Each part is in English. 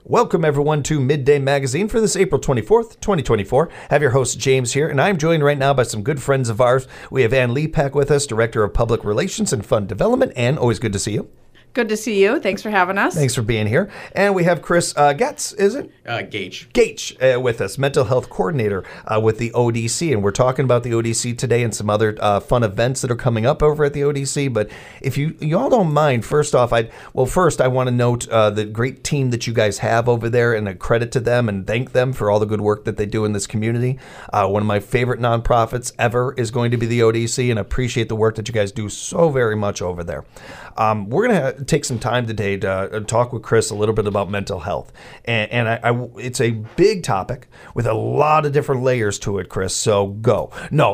Welcome, everyone, to Midday Magazine for this April 24th, 2024. I have your host, James, here, and I'm joined right now by some good friends of ours. We have Ann Lepak with us, Director of Public Relations and Fund Development. Ann, always good to see you. Good to see you. Thanks for having us. Thanks for being here. And we have Chris Getz, is it? Gage. Gage with us, Mental Health Coordinator with the ODC. And we're talking about the ODC today and some other fun events that are coming up over at the ODC. But if you all don't mind, first off, I want to note the great team that you guys have over there and a credit to them and thank them for all the good work that they do in this community. One of my favorite nonprofits ever is going to be the ODC, and I appreciate the work that you guys do so very much over there. We're going to take some time today to talk with Chris a little bit about mental health. And it's a big topic with a lot of different layers to it, Chris, so go. No,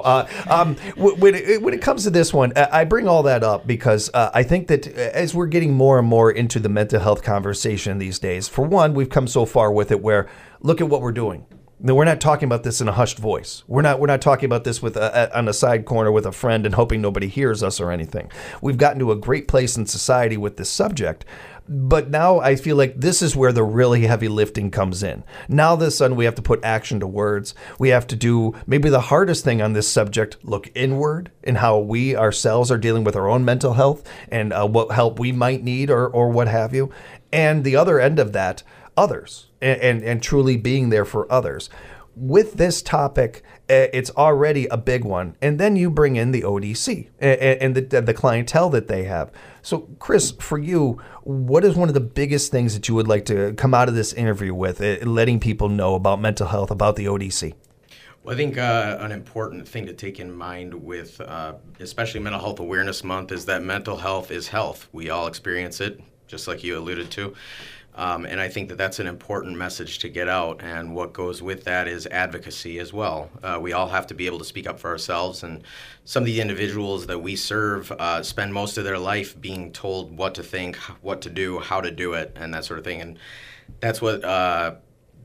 when it comes to this one, I bring all that up because I think that as we're getting more and more into the mental health conversation these days, for one, we've come so far with it where look at what we're doing. No, we're not talking about this in a hushed voice. We're not talking about this with on a side corner with a friend and hoping nobody hears us or anything. We've gotten to a great place in society with this subject, but now I feel like this is where the really heavy lifting comes in. Now, all of a sudden, we have to put action to words. We have to do maybe the hardest thing on this subject, look inward in how we ourselves are dealing with our own mental health and what help we might need or what have you. And the other end of that, others, and truly being there for others. With this topic, it's already a big one. And then you bring in the ODC and the clientele that they have. So, Chris, for you, what is one of the biggest things that you would like to come out of this interview with, letting people know about mental health, about the ODC? Well, I think an important thing to take in mind with especially Mental Health Awareness Month is that mental health is health. We all experience it, just like you alluded to. And I think that that's an important message to get out. And what goes with that is advocacy as well. We all have to be able to speak up for ourselves. And some of the individuals that we serve spend most of their life being told what to think, what to do, how to do it, and that sort of thing. And that's what the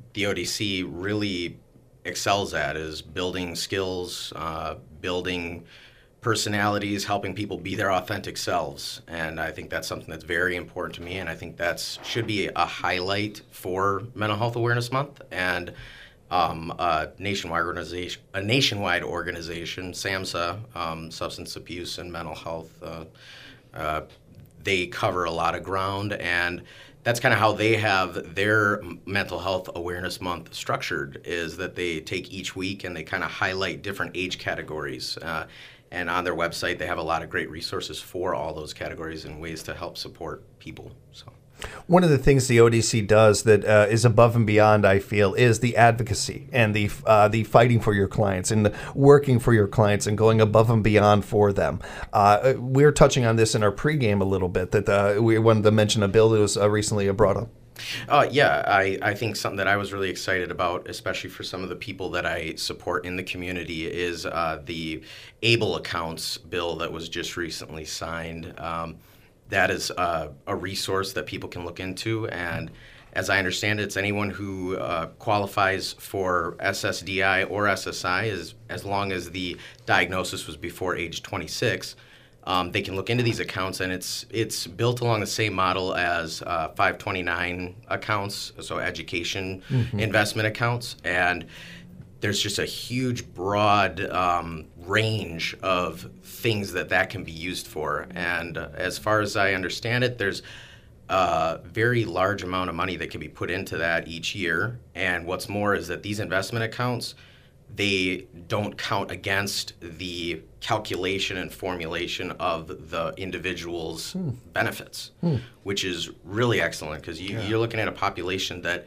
ODC really excels at, is building skills, building personalities, helping people be their authentic selves. And I think that's something that's very important to me, and I think that should be a highlight for Mental Health Awareness Month. And a nationwide organization, SAMHSA, Substance Abuse and Mental Health, they cover a lot of ground, and that's kind of how they have their Mental Health Awareness Month structured, is that they take each week and they kind of highlight different age categories. And on their website, they have a lot of great resources for all those categories and ways to help support people. So, one of the things the ODC does that is above and beyond, I feel, is the advocacy and the fighting for your clients and the working for your clients and going above and beyond for them. We're touching on this in our pregame a little bit, that we wanted to mention a bill that was recently brought up. I think something that I was really excited about, especially for some of the people that I support in the community, is the ABLE accounts bill that was just recently signed. That is a resource that people can look into, and as I understand it, it's anyone who qualifies for SSDI or SSI, as long as the diagnosis was before age 26. They can look into these accounts, and it's built along the same model as 529 accounts, so education investment accounts. And there's just a huge, broad range of things that can be used for. And as far as I understand it, there's a very large amount of money that can be put into that each year. And what's more is that these investment accounts, they don't count against the calculation and formulation of the individual's benefits, which is really excellent, because you're looking at a population that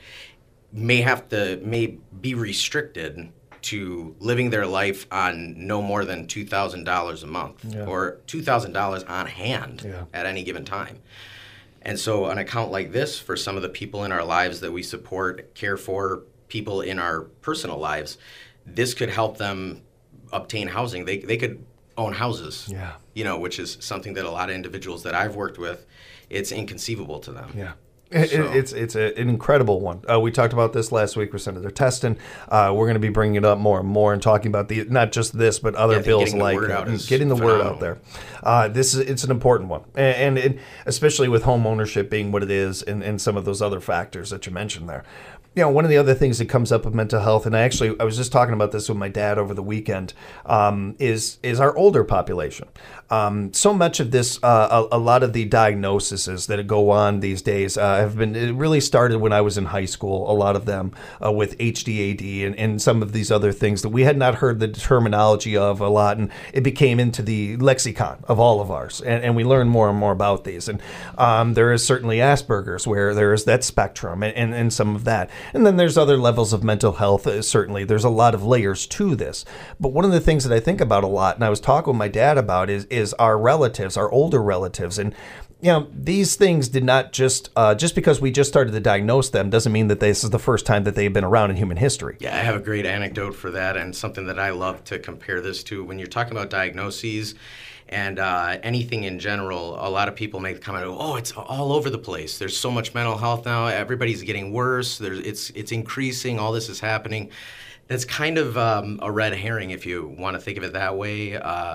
may be restricted to living their life on no more than $2,000 a month or $2,000 on hand at any given time. And so an account like this, for some of the people in our lives that we support, care for, people in our personal lives, this could help them obtain housing. They could own houses, which is something that a lot of individuals that I've worked with, it's inconceivable to them. Yeah. It's an incredible one. We talked about this last week with Senator Teston. We're going to be bringing it up more and more and talking about not just this, but other bills like getting the word out there. It's an important one, and especially with home ownership being what it is, and some of those other factors that you mentioned there. One of the other things that comes up with mental health, and I was just talking about this with my dad over the weekend, is our older population. So much of this, a lot of the diagnoses that go on these days it really started when I was in high school, a lot of them with HDAD and some of these other things that we had not heard the terminology of a lot, and it became into the lexicon of all of ours, and we learned more and more about these. And there is certainly Asperger's, where there is that spectrum and some of that. And then there's other levels of mental health. Certainly, there's a lot of layers to this. But one of the things that I think about a lot, and I was talking with my dad about, is our relatives, our older relatives. And, these things did not just because we just started to diagnose them doesn't mean that this is the first time that they've been around in human history. Yeah, I have a great anecdote for that, and something that I love to compare this to. When you're talking about diagnoses and anything in general, a lot of people make the comment, oh, it's all over the place. There's so much mental health now. Everybody's getting worse. It's increasing. All this is happening. That's kind of a red herring if you want to think of it that way.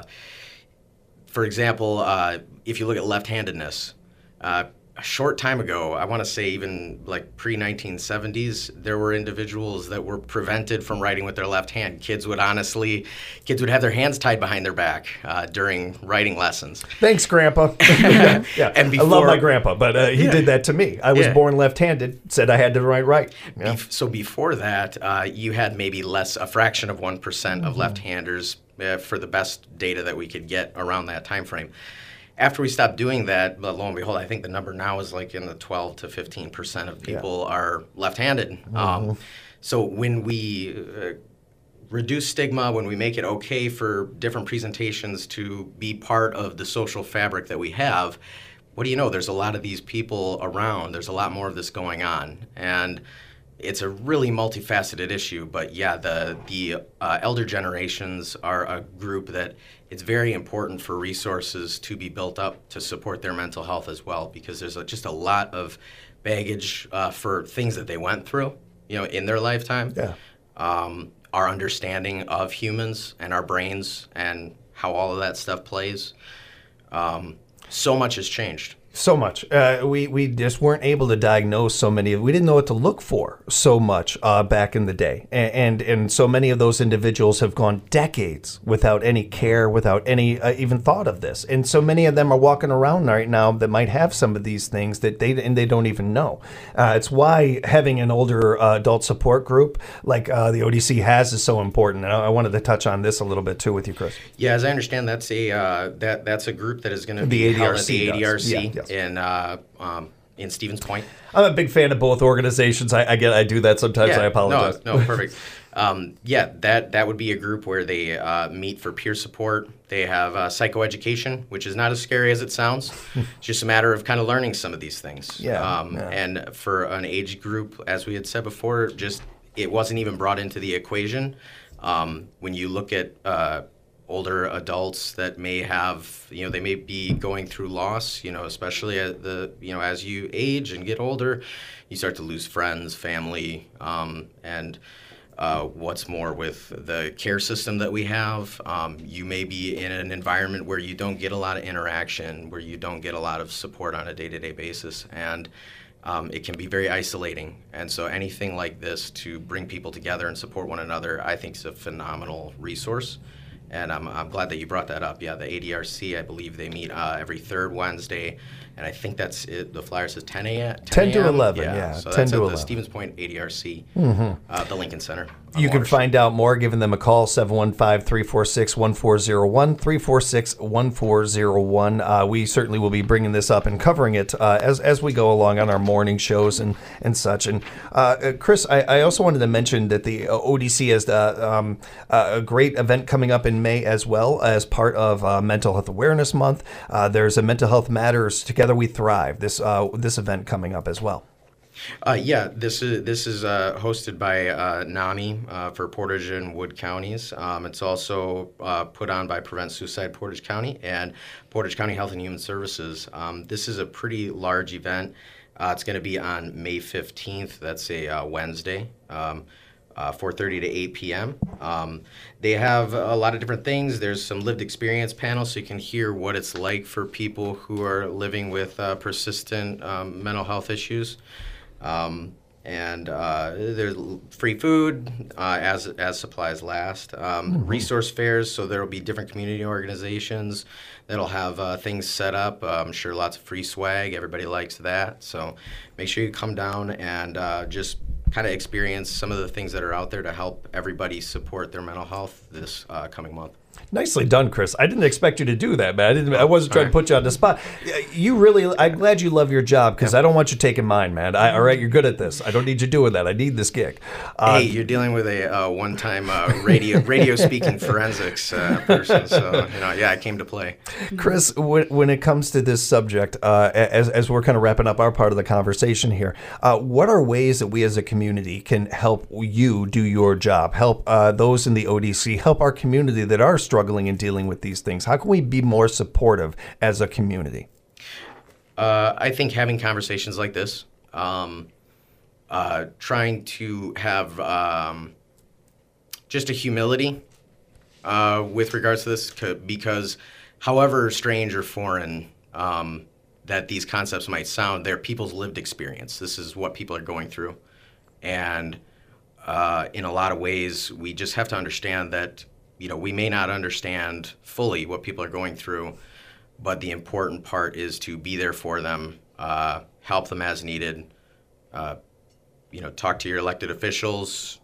For example, if you look at left-handedness, a short time ago, I want to say even like pre-1970s, there were individuals that were prevented from writing with their left hand. Kids would have their hands tied behind their back during writing lessons. Thanks, Grandpa. Yeah, and I love my grandpa, but he did that to me. I was born left-handed, said I had to write right. Yeah. So before that, you had maybe a fraction of 1% of left-handers for the best data that we could get around that time frame. After we stopped doing that, lo and behold, I think the number now is like in the 12 to 15% of people are left-handed. So when we reduce stigma, when we make it okay for different presentations to be part of the social fabric that we have, what do you know? There's a lot of these people around. There's a lot more of this going on. And it's a really multifaceted issue, but the elder generations are a group that it's very important for resources to be built up to support their mental health as well, because there's just a lot of baggage for things that they went through, in their lifetime. Yeah. Our understanding of humans and our brains and how all of that stuff plays. So much has changed. So much. We just weren't able to diagnose so many. We didn't know what to look for so much back in the day. And so many of those individuals have gone decades without any care, without any even thought of this. And so many of them are walking around right now that might have some of these things that they don't even know. It's why having an older adult support group like the ODC has is so important. And I wanted to touch on this a little bit too with you, Chris. Yeah, as I understand, that's a group that is going to be held at the ADRC. In Stevens Point. I'm a big fan of both organizations. I do that sometimes. I apologize. No, perfect. That would be a group where they meet for peer support. They have psychoeducation, which is not as scary as it sounds. It's just a matter of kind of learning some of these things. And for an age group, as we had said before, it wasn't even brought into the equation. When you look at older adults that may have, they may be going through loss, especially as you age and get older, you start to lose friends, family, and what's more with the care system that we have, you may be in an environment where you don't get a lot of interaction, where you don't get a lot of support on a day-to-day basis, and it can be very isolating. And so anything like this to bring people together and support one another, I think is a phenomenal resource. And I'm glad that you brought that up. Yeah, the ADRC, I believe they meet every third Wednesday, and I think that's it. The flyer says 10 a.m. 10 to 11, yeah. So 10 that's to at 11. the Stevens Point ADRC, the Lincoln Center. You can find out more, giving them a call, 715-346-1401, 346-1401. We certainly will be bringing this up and covering it as we go along on our morning shows and such. And Chris, I also wanted to mention that the ODC has a great event coming up in May as well as part of Mental Health Awareness Month. There's a Mental Health Matters Together We Thrive, this event coming up as well. This is hosted by NAMI for Portage and Wood counties. It's also put on by Prevent Suicide Portage County and Portage County Health and Human Services. This is a pretty large event. It's going to be on May 15th. That's a Wednesday, 4:30 to 8 p.m. They have a lot of different things. There's some lived experience panels, so you can hear what it's like for people who are living with persistent mental health issues. And there's free food as supplies last. Resource fairs, so there will be different community organizations that'll have things set up. I'm sure lots of free swag. Everybody likes that. So make sure you come down and just kind of experience some of the things that are out there to help everybody support their mental health this coming month. Nicely done, Chris. I didn't expect you to do that, man. I wasn't trying to put you on the spot. I'm glad you love your job, because I don't want you taking mine, man. All right, you're good at this. I don't need you doing that. I need this gig. Hey, you're dealing with a one-time radio speaking forensics person, so I came to play. Chris, when it comes to this subject, as we're kind of wrapping up our part of the conversation here, what are ways that we as a community can help you do your job, help those in the ODC, help our community that are struggling and dealing with these things? How can we be more supportive as a community? I think having conversations like this, trying to have just a humility with regards to this, because however strange or foreign that these concepts might sound, they're people's lived experience. This is what people are going through. And in a lot of ways, we just have to understand that we may not understand fully what people are going through, but the important part is to be there for them, help them as needed, talk to your elected officials,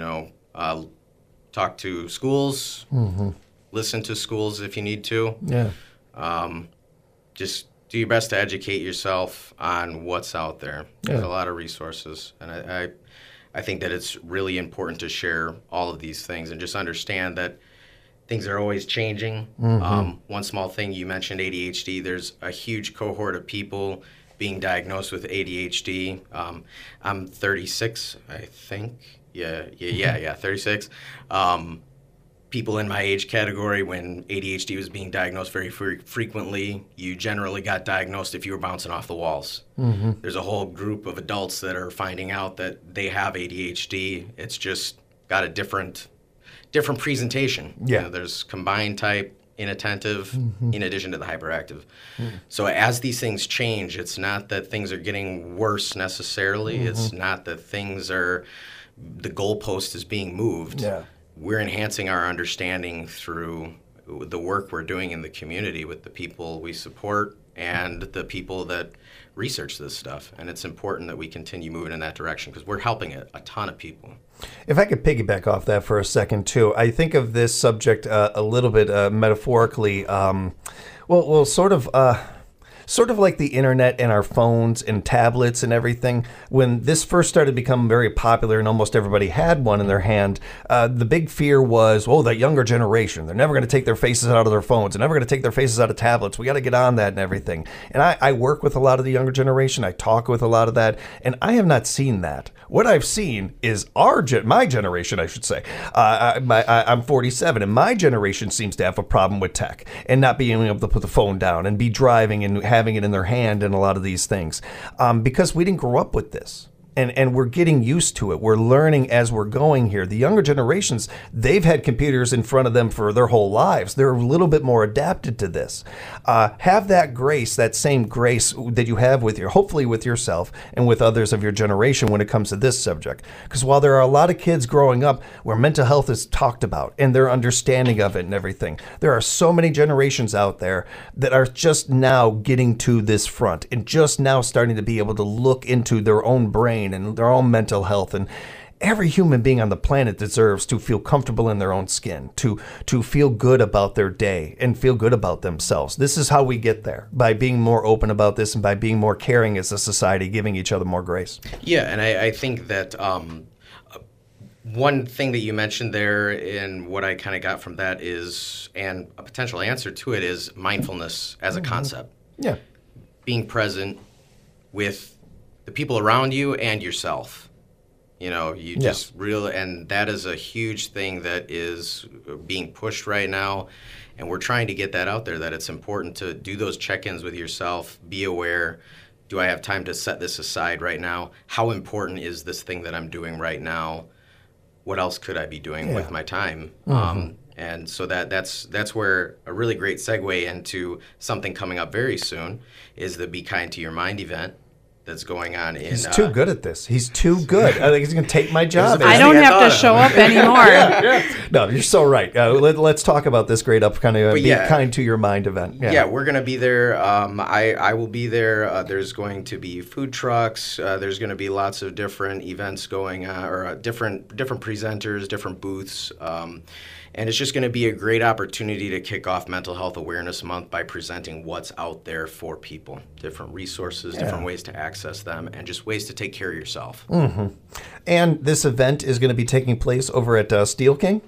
talk to schools, listen to schools if you need to. Yeah. Just do your best to educate yourself on what's out there. There's a lot of resources, and I think that it's really important to share all of these things and just understand that things are always changing. One small thing, you mentioned ADHD. There's a huge cohort of people being diagnosed with ADHD. I'm 36, I think. Yeah, 36. People in my age category, when ADHD was being diagnosed very frequently, you generally got diagnosed if you were bouncing off the walls. There's a whole group of adults that are finding out that they have ADHD. It's just got a different presentation. Yeah. There's combined type, inattentive, in addition to the hyperactive. So as these things change, it's not that things are getting worse necessarily. It's not that the goalpost is being moved. Yeah. We're enhancing our understanding through the work we're doing in the community with the people we support and the people that research this stuff. And it's important that we continue moving in that direction, because we're helping a ton of people. If I could piggyback off that for a second, too, I think of this subject a little bit metaphorically, sort of like the internet and our phones and tablets and everything. When this first started to become very popular and almost everybody had one in their hand, the big fear was, that younger generation, they're never going to take their faces out of their phones. They're never going to take their faces out of tablets. We got to get on that and everything. And I work with a lot of the younger generation. I talk with a lot of that. And I have not seen that. What I've seen is my generation, I should say. I'm 47, and my generation seems to have a problem with tech and not being able to put the phone down and be driving and having it in their hand and a lot of these things, because we didn't grow up with this. And we're getting used to it. We're learning as we're going here. The younger generations, they've had computers in front of them for their whole lives. They're a little bit more adapted to this. Have that grace, that same grace that you have hopefully with yourself and with others of your generation when it comes to this subject. Because while there are a lot of kids growing up where mental health is talked about and their understanding of it and everything, there are so many generations out there that are just now getting to this front and just now starting to be able to look into their own brain and their own mental health. And every human being on the planet deserves to feel comfortable in their own skin, to feel good about their day and feel good about themselves. This is how we get there, by being more open about this and by being more caring as a society, giving each other more grace. Yeah, and I think that one thing that you mentioned there, and what I kind of got from that is, and a potential answer to it, is mindfulness as a concept. Yeah. Being present with the people around you and yourself. Just really, and that is a huge thing that is being pushed right now, and we're trying to get that out there, that it's important to do those check-ins with yourself, be aware, do I have time to set this aside right now? How important is this thing that I'm doing right now? What else could I be doing with my time? And so that's where a really great segue into something coming up very soon is the Be Kind to Your Mind event that's going on in... He's too good at this. He's too good. I think he's going to take my job. I don't have to show up anymore. No, you're so right. Let's talk about this great upcoming Be Kind to Your Mind event. Yeah, we're going to be there. I will be there. There's going to be food trucks. There's going to be lots of different events going on, or different presenters, different booths. And it's just going to be a great opportunity to kick off Mental Health Awareness Month by presenting what's out there for people, different resources, different ways to access them, and just ways to take care of yourself. And this event is going to be taking place over at Steel King.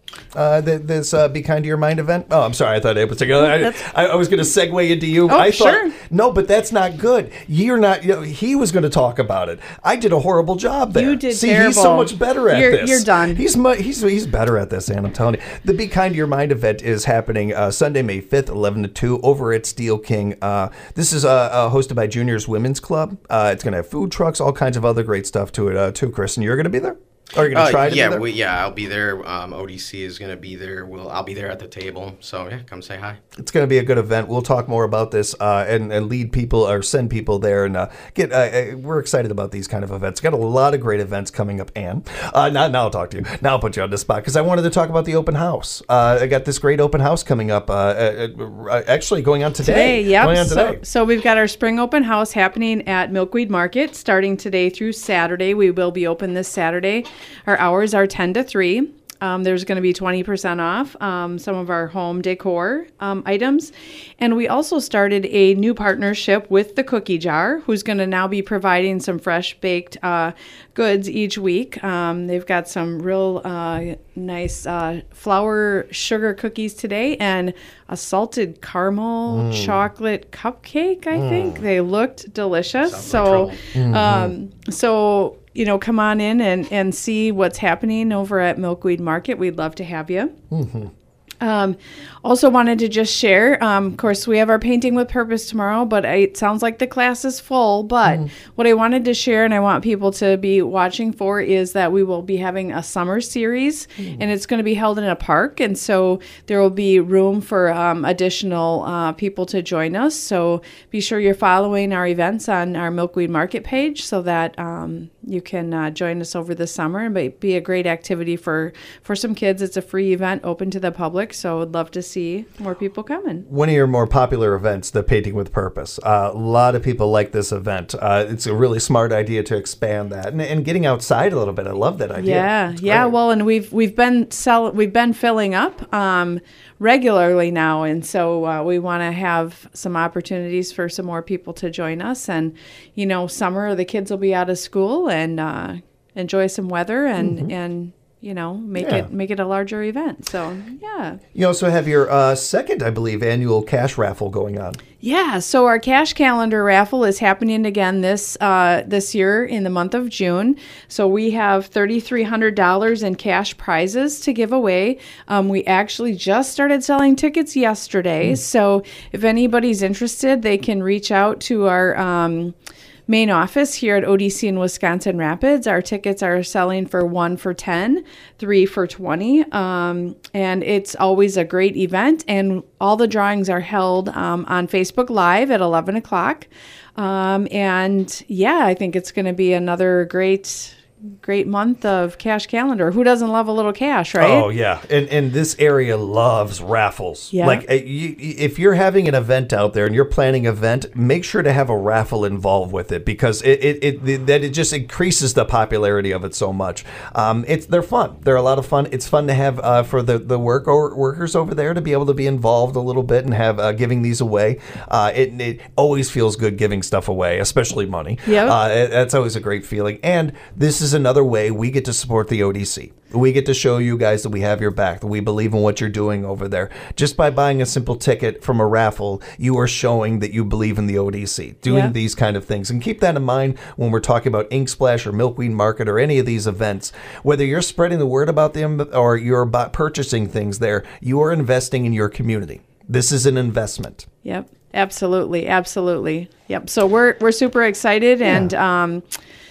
This Be Kind to Your Mind event. Oh, I'm sorry. I thought it was. I was going to segue into you. Oh, I thought, sure. No, but that's not good. You're not. He was going to talk about it. I did a horrible job there. You did See, terrible. He's so much better at this. You're done. He's better at this, and I'm telling you, the Be Kind to Your Mind event is happening Sunday, May 5th, 11 to 2, over at Steel King. This is hosted by Juniors Women's Club. It's going to have food trucks, all kinds of other great stuff to it too. Kristen, you're going to be there. Are you going to try to be there? I'll be there. ODC is going to be there. I'll be there at the table. So, come say hi. It's going to be a good event. We'll talk more about this and lead people or send people there. And we're excited about these kind of events. Got a lot of great events coming up, Ann. Now I'll talk to you. Now I'll put you on the spot because I wanted to talk about the open house. I got this great open house coming up, actually going on today. Going on today. So we've got our spring open house happening at Milkweed Market starting today through Saturday. We will be open this Saturday. Our hours are 10 to 3. There's going to be 20% off some of our home decor items. And we also started a new partnership with the Cookie Jar, who's going to now be providing some fresh baked goods each week. They've got some real nice flour sugar cookies today and a salted caramel chocolate cupcake, I think. They looked delicious. So come on in and see what's happening over at Milkweed Market. We'd love to have you. Also wanted to just share, of course, we have our Painting with Purpose tomorrow, but it sounds like the class is full. But what I wanted to share and I want people to be watching for is that we will be having a summer series, and it's going to be held in a park. And so there will be room for additional people to join us. So be sure you're following our events on our Milkweed Market page so that you can join us over the summer. And be a great activity for some kids. It's a free event open to the public. So I'd love to see more people coming. One of your more popular events, the Painting with Purpose. A lot of people like this event. It's a really smart idea to expand that and getting outside a little bit. I love that idea. Yeah. Well, and we've been filling up regularly now, and so we want to have some opportunities for some more people to join us. And summer the kids will be out of school and enjoy some weather and make it a larger event. So, yeah. You also have your second, I believe, annual cash raffle going on. Yeah, so our cash calendar raffle is happening again this year in the month of June. So we have $3,300 in cash prizes to give away. We actually just started selling tickets yesterday. So if anybody's interested, they can reach out to our main office here at ODC in Wisconsin Rapids. Our tickets are selling for 1 for $10, 3 for $20, and it's always a great event. And all the drawings are held on Facebook Live at 11 o'clock. And I think it's going to be another great month of cash calendar. Who doesn't love a little cash, right? Oh, yeah. And this area loves raffles. Yeah. Like, if you're having an event out there and you're planning an event, make sure to have a raffle involved with it because it just increases the popularity of it so much. They're fun. They're a lot of fun. It's fun to have for the workers over there to be able to be involved a little bit and have giving these away. It always feels good giving stuff away, especially money. Yeah. That's always a great feeling. And this is another way we get to support the ODC. We get to show you guys that we have your back, that we believe in what you're doing over there. Just by buying a simple ticket from a raffle, you are showing that you believe in the ODC, doing these kind of things. And keep that in mind when we're talking about Ink Splash or Milkweed Market or any of these events. Whether you're spreading the word about them or you're about purchasing things there, you are investing in your community. This is an investment. Yep. Absolutely, absolutely. Yep. So we're super excited, and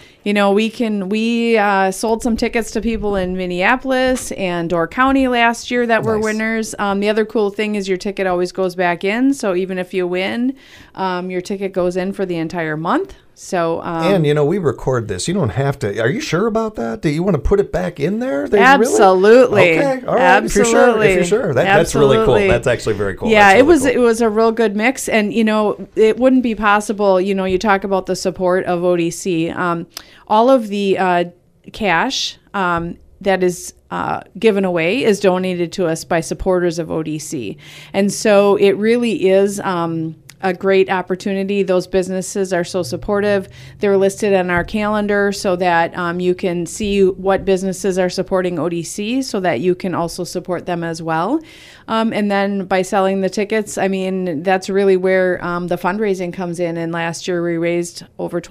we sold some tickets to people in Minneapolis and Door County last year that were winners. The other cool thing is your ticket always goes back in. So even if you win, your ticket goes in for the entire month. So and we record this. You don't have to. Are you sure about that? Do you want to put it back in there? Absolutely. Really? Okay. All right. Absolutely. If you're sure. That's really cool. That's actually very cool. Yeah, really it was a real good mix, and it wouldn't be possible. You talk about the support of ODC. All of the cash that is given away is donated to us by supporters of ODC, and so it really is a great opportunity. Those businesses are so supportive. They're listed on our calendar so that you can see what businesses are supporting ODC so that you can also support them as well. And then by selling the tickets, that's really where the fundraising comes in. And last year we raised over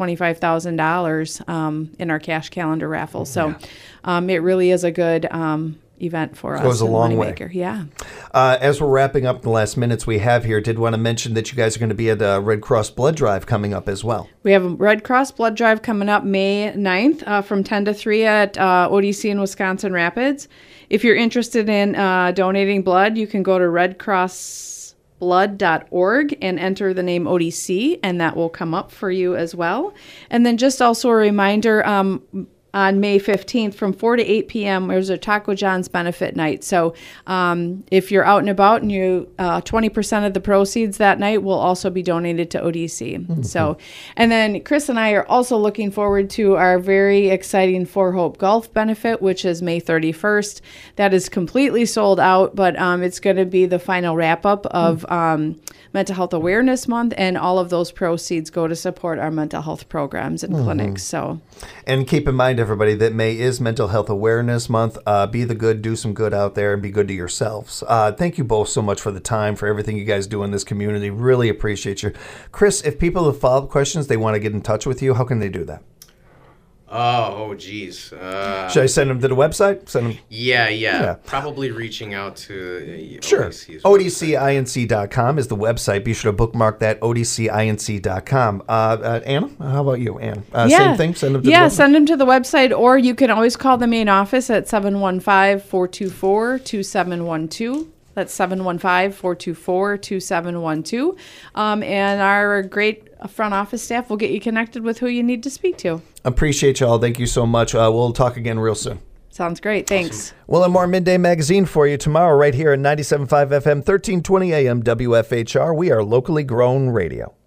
$25,000 in our cash calendar raffle. So it really is a good event for us. Goes a long way. Yeah. As we're wrapping up the last minutes we have here, did want to mention that you guys are going to be at a Red Cross Blood Drive coming up as well. We have a Red Cross Blood Drive coming up May 9th from 10 to 3 at ODC in Wisconsin Rapids. If you're interested in donating blood, you can go to redcrossblood.org and enter the name ODC, and that will come up for you as well. And then just also a reminder, on May 15th from 4 to 8 p.m. there's a Taco John's benefit night. So if you're out and about, and 20% of the proceeds that night will also be donated to ODC. Mm-hmm. So, and then Chris and I are also looking forward to our very exciting For Hope Golf benefit, which is May 31st. That is completely sold out, but it's going to be the final wrap up of Mental Health Awareness Month, and all of those proceeds go to support our mental health programs and clinics. So, and keep in mind, everybody, that May is Mental Health Awareness Month. Be the good, do some good out there, and be good to yourselves. Thank you both so much for the time, for everything you guys do in this community. Really appreciate you. Chris, if people have follow-up questions, they want to get in touch with you, how can they do that? Oh, geez. Should I send them to the website? Yeah. Probably reaching out to sure. ODCINC.com is the website. Be sure to bookmark that, ODCINC.com. Anna, how about you, Ann? Same thing? Send them to the website? Send them to the website, or you can always call the main office at 715-424-2712. That's 715-424-2712. And our great front office staff will get you connected with who you need to speak to. Appreciate y'all. Thank you so much. We'll talk again real soon. Sounds great. Thanks. Awesome. We'll have more Midday Magazine for you tomorrow right here at 97.5 FM, 1320 AM WFHR. We are locally grown radio.